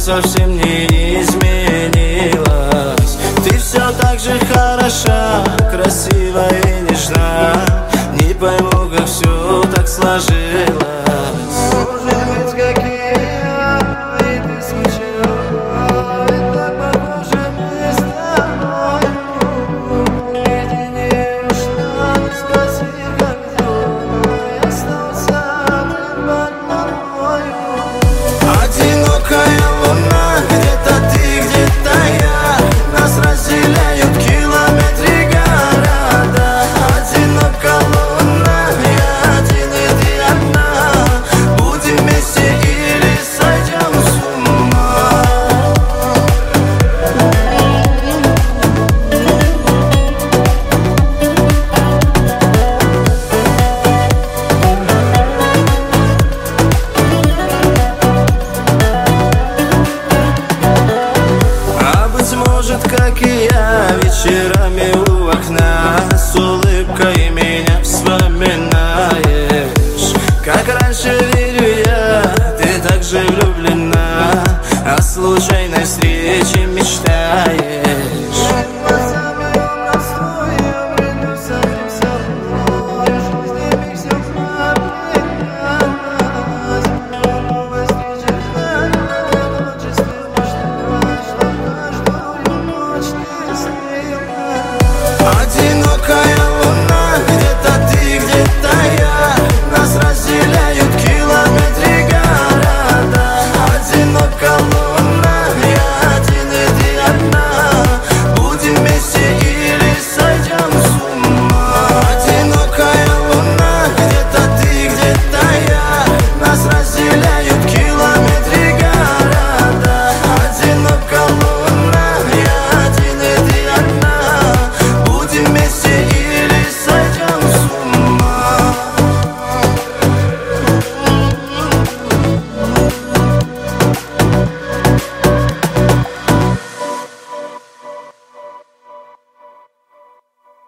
совсем не изменилась. Ты все так же хороша, красива и нежна. Не пойму, как все так сложилось. Может быть, какие и ты скучала, ведь так похоже мы с тобой. Наедине ушла, не спроси, как дела. Я остался один под тобою. Одинокая луна, где-то ты, где-то я. Нас разделяют километры города. Одинока луна, я один и ты одна. Будем вместе или сойдем с ума. А быть может, как и я, вечерами у окна с улыбкой меня вспоминаешь, как раньше.